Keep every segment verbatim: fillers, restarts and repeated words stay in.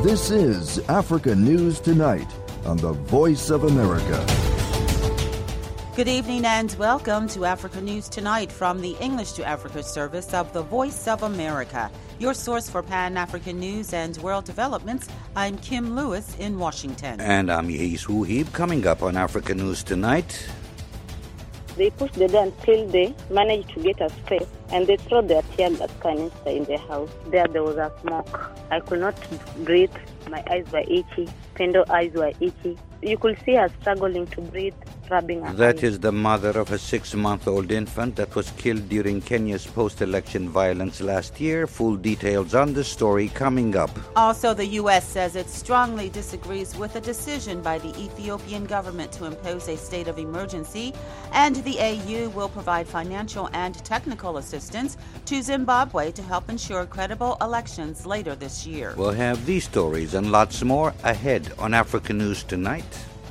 This is Africa News Tonight on the Voice of America. Good evening and welcome to Africa News Tonight from the English to Africa service of the Voice of America. Your source for Pan-African news and world developments. I'm Kim Lewis in Washington. And I'm Yais Wuhib. Coming up on Africa News Tonight. They pushed the door until they managed to get us safe, and they threw their tear gas canister in the house. There, there was a smoke. I could not breathe. My eyes were itchy. Pendo eyes were itchy. You could see her struggling to breathe, rubbing her That eyes. is the mother of a six-month-old infant that was killed during Kenya's post-election violence last year. Full details on the story coming up. Also, the U S says it strongly disagrees with a decision by the Ethiopian government to impose a state of emergency, and the A U will provide financial and technical assistance to Zimbabwe to help ensure credible elections later this year. We'll have these stories and lots more ahead on Africa News Tonight.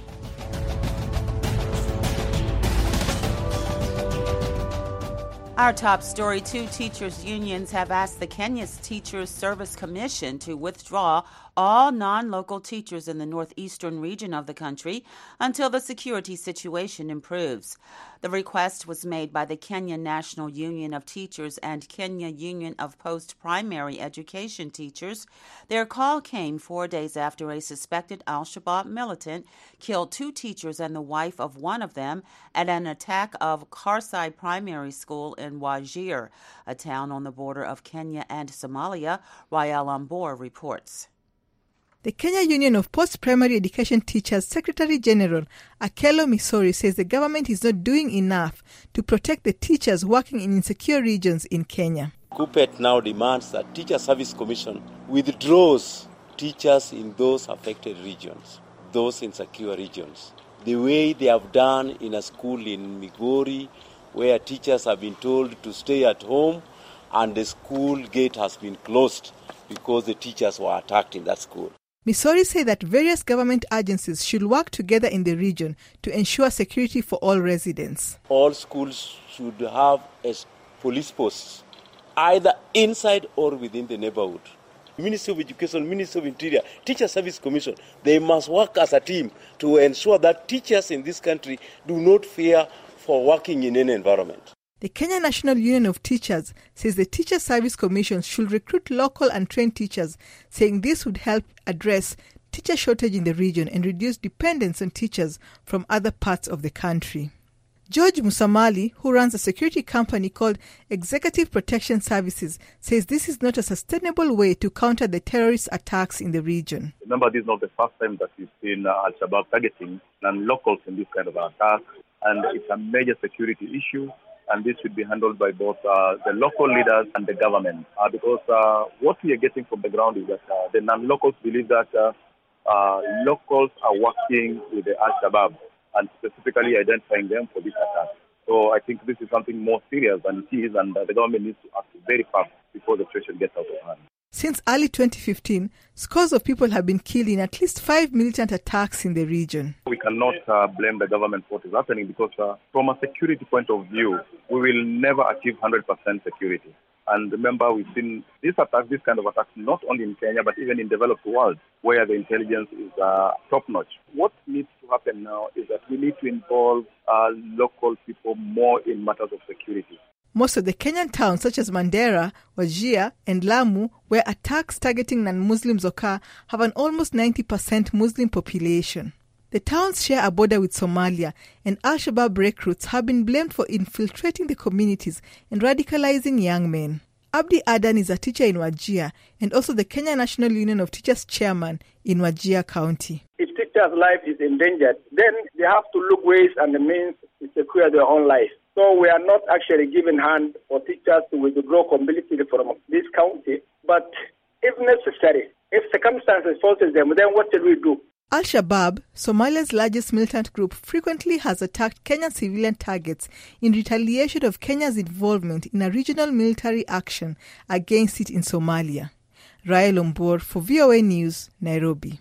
Our top story, two teachers' unions have asked the Kenya's Teachers Service Commission to withdraw all non-local teachers in the northeastern region of the country until the security situation improves. The request was made by the Kenya National Union of Teachers and Kenya Union of Post-Primary Education Teachers. Their call came four days after a suspected al-Shabaab militant killed two teachers and the wife of one of them at an attack of Karsai Primary School in Wajir, a town on the border of Kenya and Somalia. Rael Ambor reports. The Kenya Union of Post-Primary Education Teachers Secretary General Akello Misori says the government is not doing enough to protect the teachers working in insecure regions in Kenya. KUPPET now demands that Teacher Service Commission withdraws teachers in those affected regions, those insecure regions, the way they have done in a school in Migori, where teachers have been told to stay at home and the school gate has been closed because the teachers were attacked in that school. Misori said that various government agencies should work together in the region to ensure security for all residents. All schools should have a police posts, either inside or within the neighborhood. Ministry of Education, Ministry of Interior, Teacher Service Commission, they must work as a team to ensure that teachers in this country do not fear for working in any environment. The Kenya National Union of Teachers says the Teacher Service Commission should recruit local and trained teachers, saying this would help address teacher shortage in the region and reduce dependence on teachers from other parts of the country. George Musamali, who runs a security company called Executive Protection Services, says this is not a sustainable way to counter the terrorist attacks in the region. Remember, this is not the first time that we've seen uh, Al-Shabaab targeting non-locals in this kind of attack, and it's a major security issue. And this should be handled by both uh, the local leaders and the government. Uh, because uh, what we are getting from the ground is that uh, the non-locals believe that uh, uh, locals are working with the Al-Shabaab and specifically identifying them for this attack. So I think this is something more serious than it is, and uh, the government needs to act very fast before the situation gets out of hand. Since early twenty fifteen, scores of people have been killed in at least five militant attacks in the region. We cannot uh, blame the government for what is happening because uh, from a security point of view, we will never achieve one hundred percent security. And remember, we've seen this attack, this kind of attacks, not only in Kenya, but even in developed world, where the intelligence is uh, top-notch. What needs to happen now is that we need to involve uh, local people more in matters of security. Most of the Kenyan towns, such as Mandera, Wajir, and Lamu, where attacks targeting non-Muslims occur, have an almost ninety percent Muslim population. The towns share a border with Somalia, and al-Shabaab recruits have been blamed for infiltrating the communities and radicalizing young men. Abdi Adan is a teacher in Wajir and also the Kenya National Union of Teachers chairman in Wajir County. If teachers' life is endangered, then they have to look ways and means to secure their own life. So we are not actually giving hand for teachers to withdraw completely from this county, but if necessary, if circumstances forces them, then what should we do? Al-Shabaab, Somalia's largest militant group, frequently has attacked Kenyan civilian targets in retaliation of Kenya's involvement in a regional military action against it in Somalia. Rael Ombor for V O A News, Nairobi.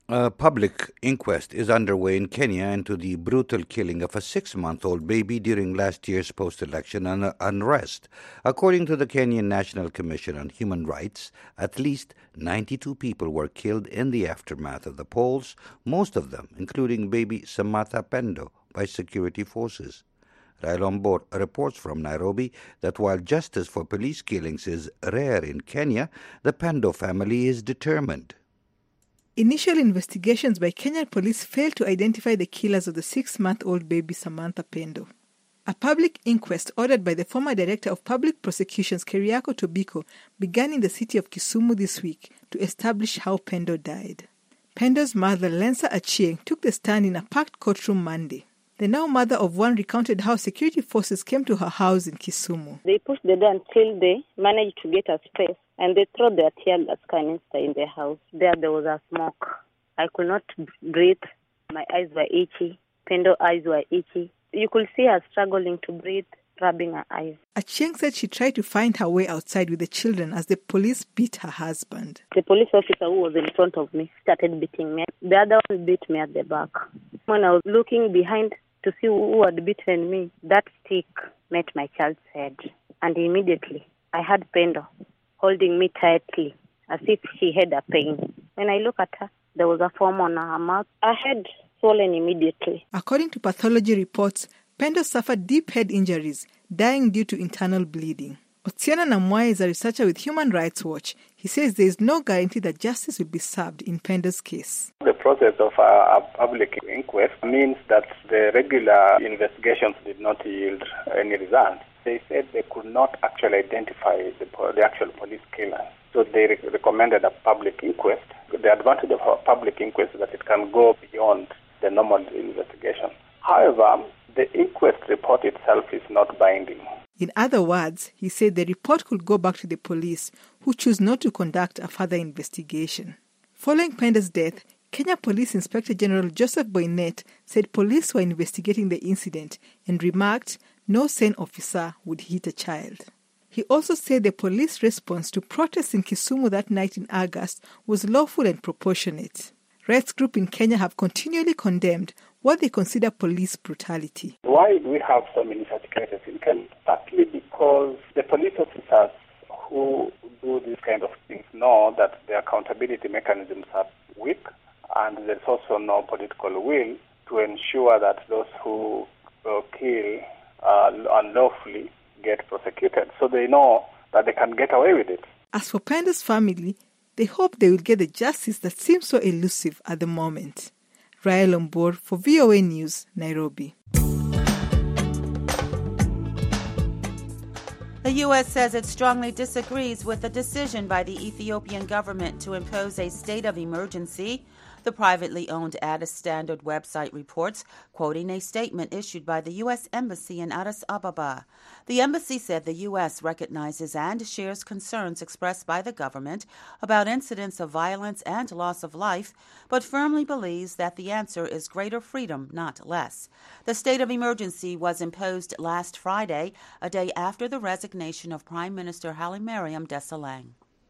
A public inquest is underway in Kenya into the brutal killing of a six-month-old baby during last year's post-election un- unrest. According to the Kenyan National Commission on Human Rights, at least ninety-two people were killed in the aftermath of the polls, most of them, including baby Samantha Pendo, by security forces. Rael Ombor reports from Nairobi that while justice for police killings is rare in Kenya, the Pendo family is determined. Initial investigations by Kenyan police failed to identify the killers of the six-month-old baby Samantha Pendo. A public inquest ordered by the former Director of Public Prosecutions, Keriako Tobiko, began in the city of Kisumu this week to establish how Pendo died. Pendo's mother, Lensa Achieng, took the stand in a packed courtroom Monday. The now mother of one recounted how security forces came to her house in Kisumu. They pushed the door until they managed to get a space, and they threw their tear gas canister in the house. There, there was a smoke. I could not breathe. My eyes were itchy. Pendo's eyes were itchy. You could see her struggling to breathe, rubbing her eyes. Achieng said she tried to find her way outside with the children as the police beat her husband. The police officer who was in front of me started beating me. The other one beat me at the back. When I was looking behind to see who had beaten me, that stick met my child's head. And immediately, I had Pendo holding me tightly, as if she had a pain. When I look at her, there was a foam on her mouth. Her head swollen immediately. According to pathology reports, Pendo suffered deep head injuries, dying due to internal bleeding. Otieno Namwai is a researcher with Human Rights Watch. He says there is no guarantee that justice will be served in Pendo's case. The process of a, a public inquest means that the regular investigations did not yield any results. They said they could not actually identify the, the actual police killer. So they re- recommended a public inquest. The advantage of a public inquest is that it can go beyond the normal investigation. However, the inquest report itself is not binding. In other words, he said the report could go back to the police, who choose not to conduct a further investigation. Following Pendo's death, Kenya Police Inspector General Joseph Boynet said police were investigating the incident and remarked no sane officer would hit a child. He also said the police response to protests in Kisumu that night in August was lawful and proportionate. Rights groups in Kenya have continually condemned what they consider police brutality. Why do we have so many such cases in Kenya? Partly because the police officers who do these kind of things know that the accountability mechanisms are weak, and there's also no political will to ensure that those who uh, kill uh, unlawfully get prosecuted. So they know that they can get away with it. As for Pendo's family, they hope they will get the justice that seems so elusive at the moment. Rael Ombor for V O A News, Nairobi. The U S says it strongly disagrees with the decision by the Ethiopian government to impose a state of emergency. The privately owned Addis Standard website reports, quoting a statement issued by the U S Embassy in Addis Ababa. The embassy said the U S recognizes and shares concerns expressed by the government about incidents of violence and loss of life, but firmly believes that the answer is greater freedom, not less. The state of emergency was imposed last Friday, a day after the resignation of Prime Minister Haile Mariam Desalegn.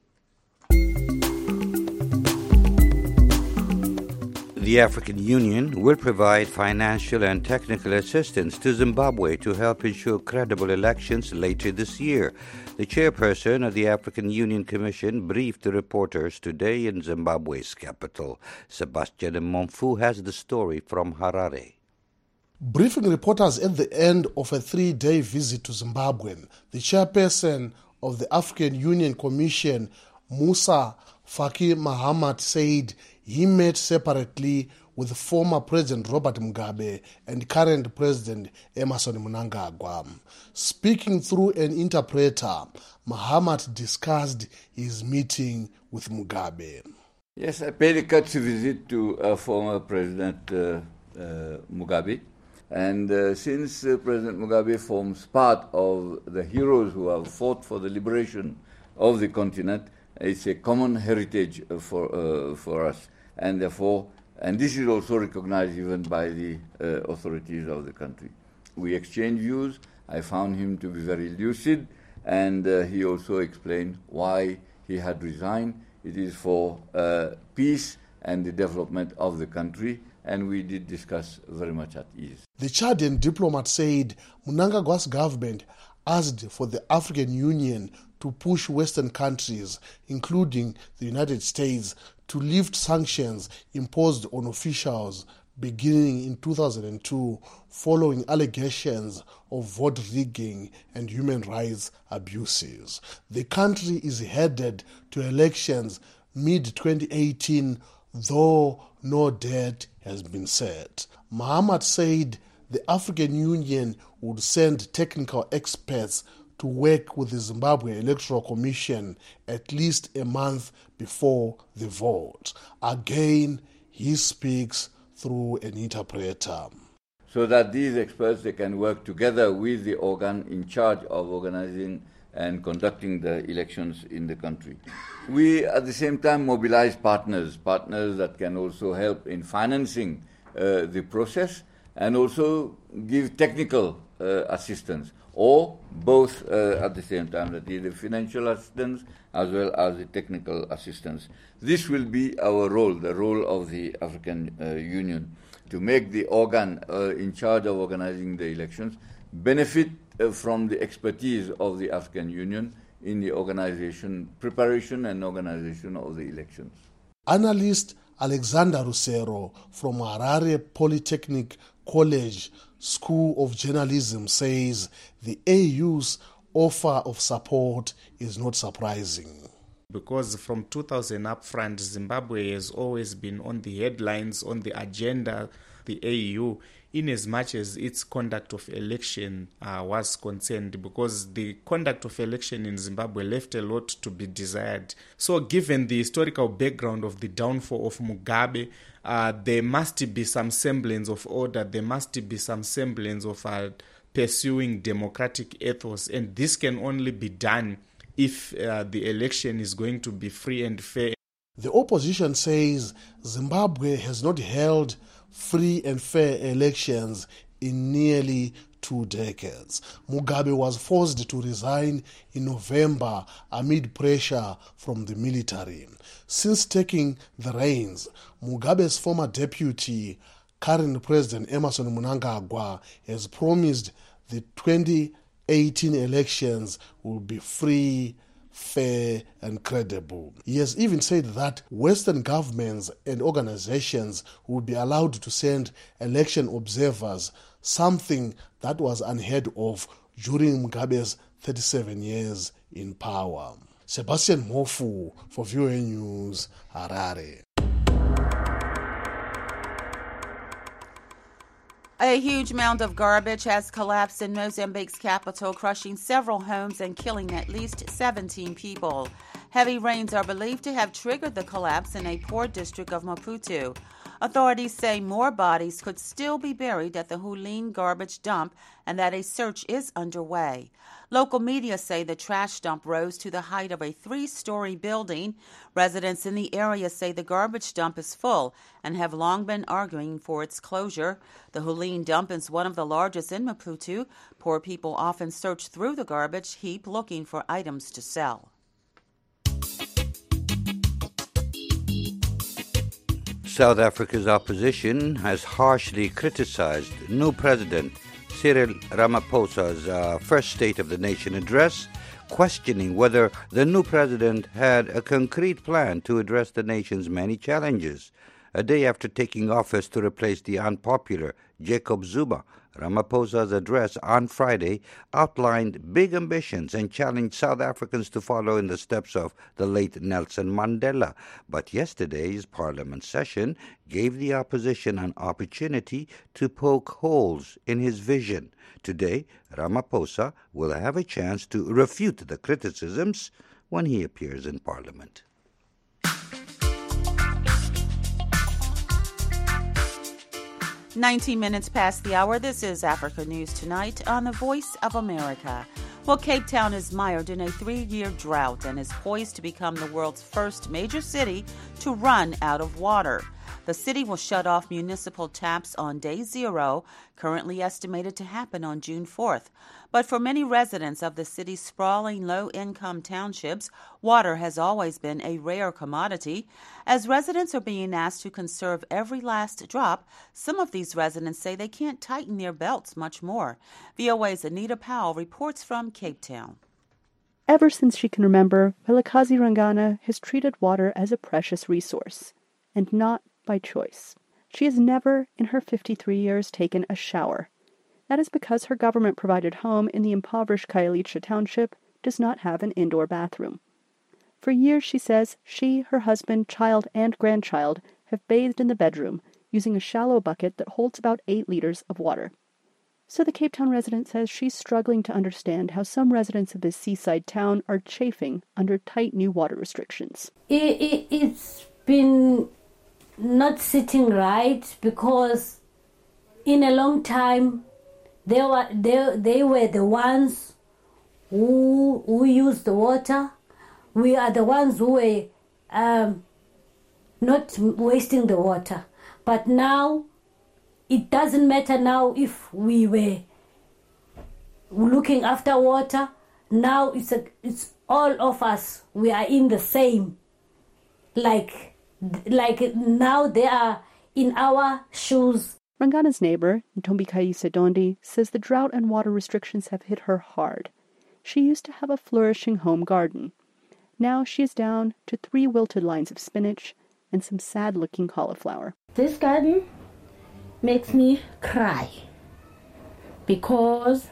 The African Union will provide financial and technical assistance to Zimbabwe to help ensure credible elections later this year. The chairperson of the African Union Commission briefed the reporters today in Zimbabwe's capital. Sebastian Monfu has the story from Harare. Briefing reporters at the end of a three-day visit to Zimbabwe, the chairperson of the African Union Commission, Musa Faki Mahamat, said he met separately with former President Robert Mugabe and current President Emmerson Mnangagwa. Speaking through an interpreter, Mahamat discussed his meeting with Mugabe. Yes, I paid a courtesy visit to uh, former President uh, uh, Mugabe. And uh, since uh, President Mugabe forms part of the heroes who have fought for the liberation of the continent, it's a common heritage for uh, for us. And therefore, and this is also recognized even by the uh, authorities of the country. We exchanged views. I found him to be very lucid, and uh, he also explained why he had resigned. It is for uh, peace and the development of the country, and we did discuss very much at ease. The Chadian diplomat said Mnangagwa's government asked for the African Union to push Western countries, including the United States, to lift sanctions imposed on officials beginning in two thousand two following allegations of vote rigging and human rights abuses. The country is headed to elections mid twenty eighteen, though no date has been set. Mahamat said the African Union would send technical experts to work with the Zimbabwe Electoral Commission at least a month before the vote. Again, he speaks through an interpreter. So that these experts, they can work together with the organ in charge of organizing and conducting the elections in the country. We, at the same time, mobilize partners, partners that can also help in financing uh, the process and also give technical uh, assistance, or both uh, at the same time, that is the financial assistance as well as the technical assistance. This will be our role, the role of the African uh, Union, to make the organ uh, in charge of organizing the elections benefit uh, from the expertise of the African Union in the organization, preparation and organization of the elections. Analyst Alexander Rusero from Harare Polytechnic College School of Journalism says the A U's offer of support is not surprising. Because from two thousand up front, Zimbabwe has always been on the headlines, on the agenda, the A U, in as much as its conduct of election uh, was concerned, because the conduct of election in Zimbabwe left a lot to be desired. So given the historical background of the downfall of Mugabe, uh, there must be some semblance of order, there must be some semblance of uh, pursuing democratic ethos, and this can only be done if uh, the election is going to be free and fair. The opposition says Zimbabwe has not held free and fair elections in nearly two decades. Mugabe was forced to resign in November amid pressure from the military. Since taking the reins, Mugabe's former deputy, current President Emmerson Mnangagwa, has promised the twenty eighteen elections will be free, fair and credible. He has even said that Western governments and organizations would be allowed to send election observers, something that was unheard of during Mugabe's thirty-seven years in power. Sebastian Mofu for V O A News, Harare. A huge mound of garbage has collapsed in Mozambique's capital, crushing several homes and killing at least seventeen people. Heavy rains are believed to have triggered the collapse in a poor district of Maputo. Authorities say more bodies could still be buried at the Hulin garbage dump and that a search is underway. Local media say the trash dump rose to the height of a three-story building. Residents in the area say the garbage dump is full and have long been arguing for its closure. The Hulin dump is one of the largest in Maputo. Poor people often search through the garbage heap looking for items to sell. South Africa's opposition has harshly criticized new President Cyril Ramaphosa's uh, first State of the Nation address, questioning whether the new president had a concrete plan to address the nation's many challenges. A day after taking office to replace the unpopular Jacob Zuma, Ramaphosa's address on Friday outlined big ambitions and challenged South Africans to follow in the steps of the late Nelson Mandela. But yesterday's parliament session gave the opposition an opportunity to poke holes in his vision. Today, Ramaphosa will have a chance to refute the criticisms when he appears in parliament. nineteen minutes past the hour. This is Africa News Tonight on the Voice of America. Well, Cape Town is mired in a three-year drought and is poised to become the world's first major city to run out of water. The city will shut off municipal taps on day zero, currently estimated to happen on June fourth. But for many residents of the city's sprawling low-income townships, water has always been a rare commodity. As residents are being asked to conserve every last drop, some of these residents say they can't tighten their belts much more. V O A's Anita Powell reports from Cape Town. Ever since she can remember, Velakazi Rangana has treated water as a precious resource, and not by choice. She has never, in her fifty-three years, taken a shower. That is because her government-provided home in the impoverished Khayelitsha township does not have an indoor bathroom. For years, she says, she, her husband, child, and grandchild have bathed in the bedroom using a shallow bucket that holds about eight liters of water. So the Cape Town resident says she's struggling to understand how some residents of this seaside town are chafing under tight new water restrictions. It, it, it's been not sitting right because in a long time they were they, they were the ones who who used the water. We are the ones who were um, not wasting the water. But now it doesn't matter now if we were looking after water. Now it's a, it's all of us. We are in the same. Like like now they are in our shoes. Rangana's neighbor, Ntombikaise Dondi, says the drought and water restrictions have hit her hard. She used to have a flourishing home garden. Now she is down to three wilted lines of spinach and some sad-looking cauliflower. This garden makes me cry because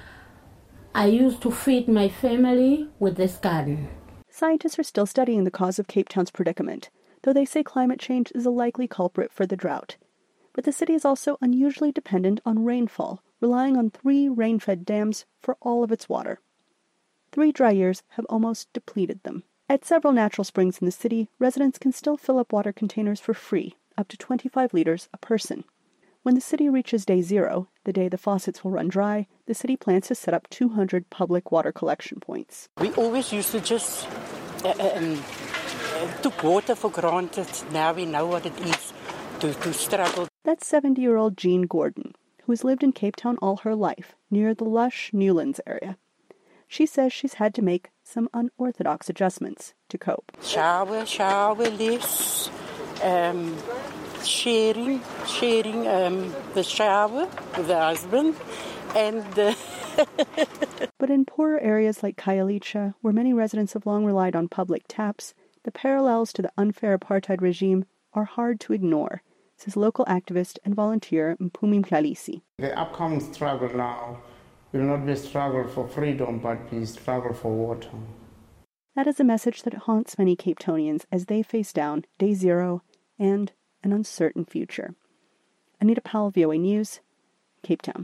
I used to feed my family with this garden. Scientists are still studying the cause of Cape Town's predicament, though they say climate change is a likely culprit for the drought. But the city is also unusually dependent on rainfall, relying on three rain-fed dams for all of its water. Three dry years have almost depleted them. At several natural springs in the city, residents can still fill up water containers for free, up to twenty-five liters a person. When the city reaches day zero, the day the faucets will run dry, the city plans to set up two hundred public water collection points. We always used to just uh, um, uh, took water for granted. Now we know what it is to, to struggle. That's seventy-year-old Jean Gordon, who has lived in Cape Town all her life, near the lush Newlands area. She says she's had to make some unorthodox adjustments to cope. Shower, shower less, um, sharing, sharing um, the shower with the husband, and. Uh But in poorer areas like Khayelitsha, where many residents have long relied on public taps, the parallels to the unfair apartheid regime are hard to ignore, says local activist and volunteer Mpumi Mhlalisi. The upcoming struggle now will not be a struggle for freedom, but be a struggle for water. That is a message that haunts many Cape Townians as they face down day zero and an uncertain future. Anita Powell, V O A News, Cape Town.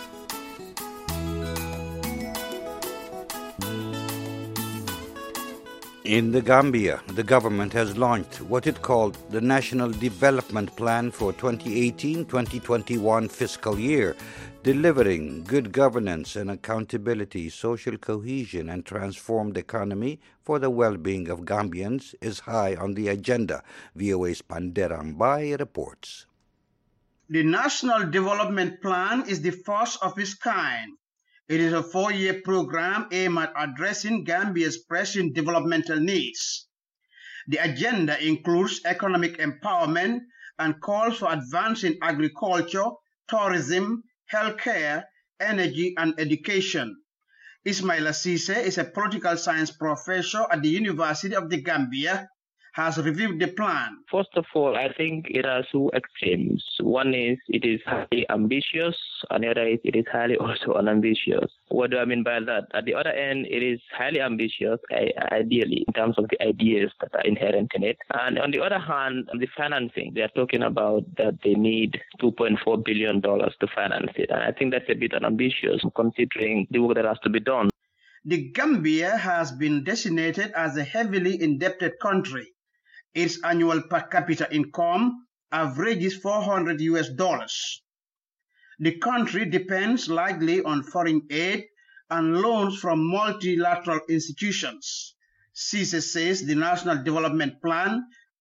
In the Gambia, the government has launched what it called the National Development Plan for twenty eighteen twenty twenty-one fiscal year, delivering good governance and accountability, social cohesion, and transformed economy for the well-being of Gambians is high on the agenda. V O A's Pandera Mbai reports. The National Development Plan is the first of its kind. It is a four-year program aimed at addressing Gambia's pressing developmental needs. The agenda includes economic empowerment and calls for advancing agriculture, tourism, healthcare, energy, and education. Ismaila Cisse is a political science professor at the University of the Gambia, has reviewed the plan. First of all, I think it has two extremes. One is it is highly ambitious, and the other is it is highly also unambitious. What do I mean by that? At the other end, it is highly ambitious, ideally, in terms of the ideas that are inherent in it. And on the other hand, the financing, they are talking about that they need two point four billion dollars to finance it. And I think that's a bit unambitious, considering the work that has to be done. The Gambia has been designated as a heavily indebted country. Its annual per capita income averages four hundred U S dollars. The country depends largely on foreign aid and loans from multilateral institutions. Cisse says the National Development Plan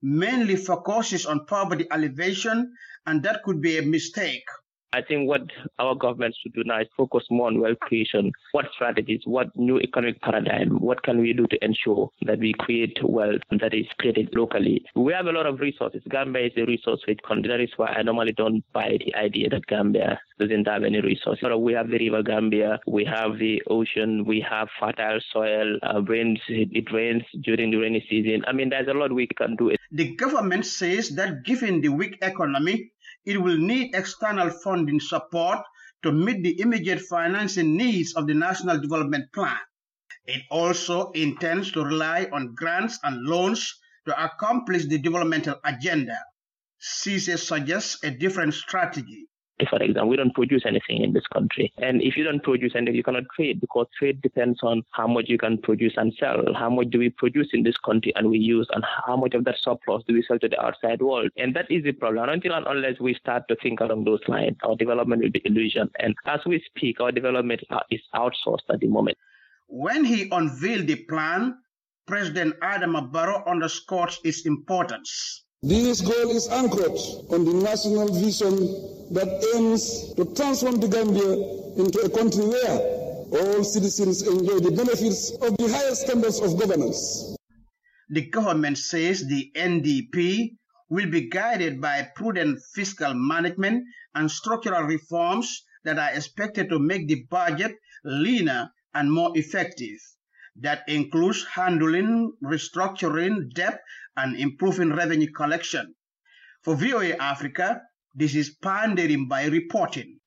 mainly focuses on poverty alleviation, and that could be a mistake. I think what our government should do now is focus more on wealth creation. What strategies, what new economic paradigm, what can we do to ensure that we create wealth that is created locally? We have a lot of resources. Gambia is a resource-rich country. That is why I normally don't buy the idea that Gambia doesn't have any resources. We have the river Gambia, we have the ocean, we have fertile soil, uh, rains, it rains during the rainy season. I mean, there's a lot we can do. The government says that given the weak economy, it will need external funding support to meet the immediate financing needs of the National Development Plan. It also intends to rely on grants and loans to accomplish the developmental agenda. C C suggests a different strategy. For example, we don't produce anything in this country. And if you don't produce anything, you cannot trade, because trade depends on how much you can produce and sell. How much do we produce in this country and we use, and how much of that surplus do we sell to the outside world? And that is the problem. Until and unless we start to think along those lines, our development will be illusion. And as we speak, our development is outsourced at the moment. When he unveiled the plan, President Adama Barrow underscored its importance. This goal is anchored on the national vision that aims to transform the Gambia into a country where all citizens enjoy the benefits of the highest standards of governance. The government says the N D P will be guided by prudent fiscal management and structural reforms that are expected to make the budget leaner and more effective. That includes handling, restructuring debt, and improving revenue collection. For V O A Africa, this is Pandering by reporting.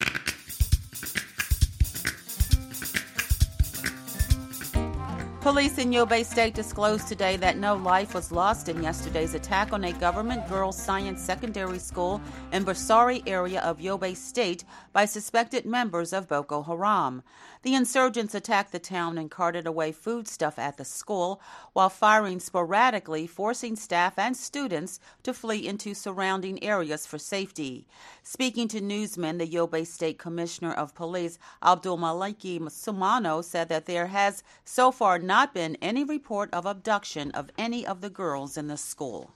Police in Yobe State disclosed today that no life was lost in yesterday's attack on a government girls' science secondary school in Barsari area of Yobe State by suspected members of Boko Haram. The insurgents attacked the town and carted away foodstuff at the school while firing sporadically, forcing staff and students to flee into surrounding areas for safety. Speaking to newsmen, the Yobe State Commissioner of Police, Abdul Maliki Sumano, said that there has so far not been any report of abduction of any of the girls in the school.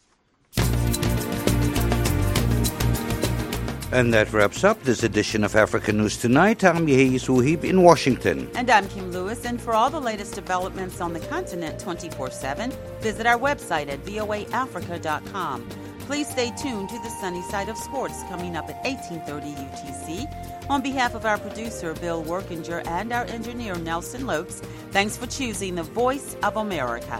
And that wraps up this edition of Africa News Tonight. I'm Yehi Suhib in Washington. And I'm Kim Lewis. And for all the latest developments on the continent twenty-four seven, visit our website at V O A Africa dot com. Please stay tuned to the sunny side of sports coming up at eighteen thirty U T C. On behalf of our producer, Bill Workinger, and our engineer, Nelson Lopes, thanks for choosing the Voice of America.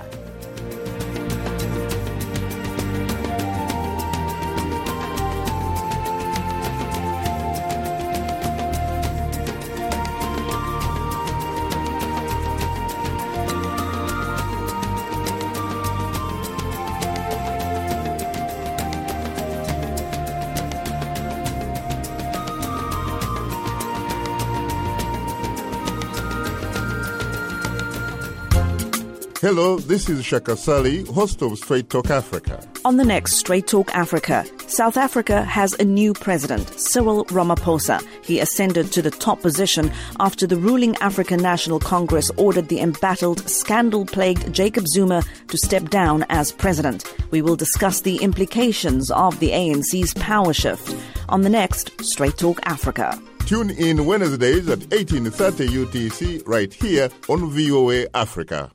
Hello, this is Shaka Sali, host of Straight Talk Africa. On the next Straight Talk Africa, South Africa has a new president, Cyril Ramaphosa. He ascended to the top position after the ruling African National Congress ordered the embattled, scandal-plagued Jacob Zuma to step down as president. We will discuss the implications of the A N C's power shift on the next Straight Talk Africa. Tune in Wednesdays at eighteen thirty U T C right here on V O A Africa.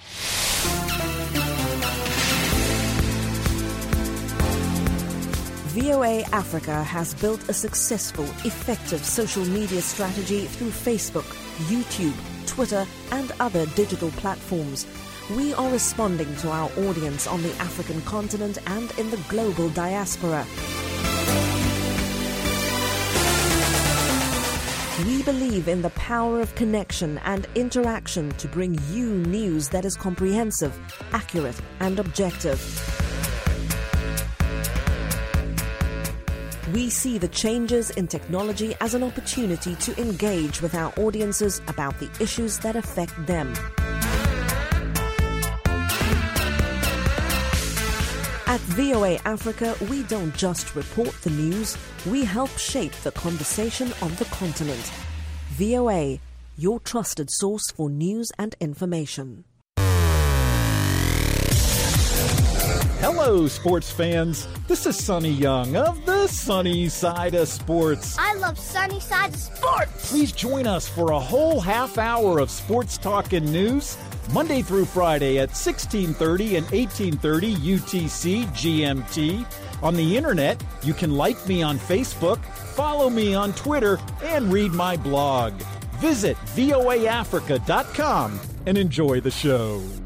V O A Africa has built a successful, effective social media strategy through Facebook, YouTube, Twitter, and other digital platforms. We are responding to our audience on the African continent and in the global diaspora. We believe in the power of connection and interaction to bring you news that is comprehensive, accurate, and objective. We see the changes in technology as an opportunity to engage with our audiences about the issues that affect them. At V O A Africa, we don't just report the news, we help shape the conversation on the continent. V O A, your trusted source for news and information. Hello, sports fans. This is Sonny Young of the Sunny Side of Sports. I love Sunny Side of Sports. Please join us for a whole half hour of sports talk and news, Monday through Friday at sixteen thirty and eighteen thirty U T C G M T. On the internet, you can like me on Facebook, follow me on Twitter, and read my blog. Visit voa africa dot com and enjoy the show.